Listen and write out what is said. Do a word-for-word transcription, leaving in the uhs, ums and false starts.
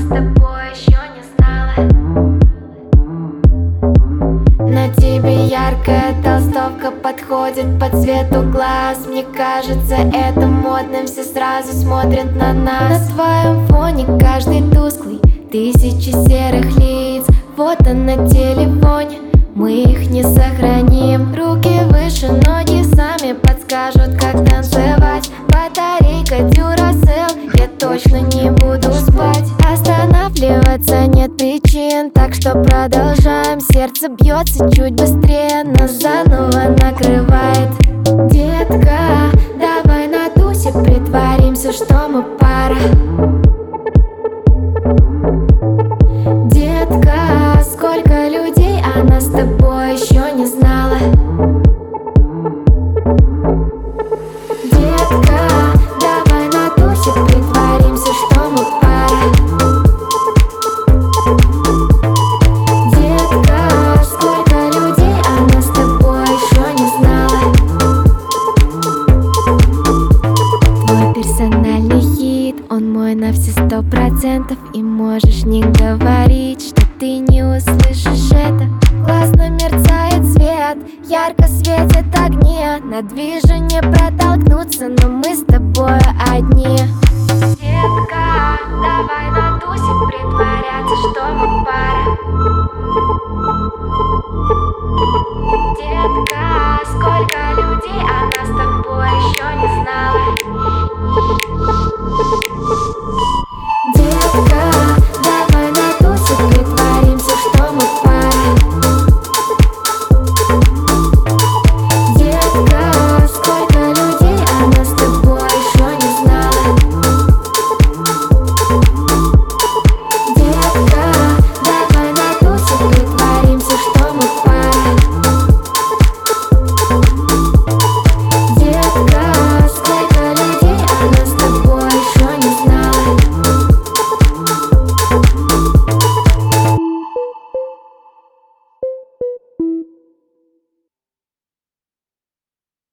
тобой еще не знала. На тебе яркая толстовка подходит по цвету глаз. Мне кажется, это модным, все сразу смотрят на нас. На твоем фоне каждый тусклый, тысячи серых лиц. Фото на телефоне, мы их не сохраним. Руки выше, ноги сами подскажут, как танцевать. Батарейка Duracell, я точно не буду спать. Останавливаться нет причин, так что продолжаем. Сердце бьется чуть быстрее, нас заново накрывает. Детка, давай на тусе притворимся, что мы пара. Детка, сколько людей, а нас с тобой еще не знала. Детка, давай на тусе притворимся, что мы пара. Детка, сколько людей, а нас с тобой еще не знала. Твой персональный хит, он мой на все сто процентов. И можешь не говорить, что ты не услышишь это. Классно мерцает свет, ярко светят огни. На движение протолкнуться, но мы с тобой одни. Детка, давай на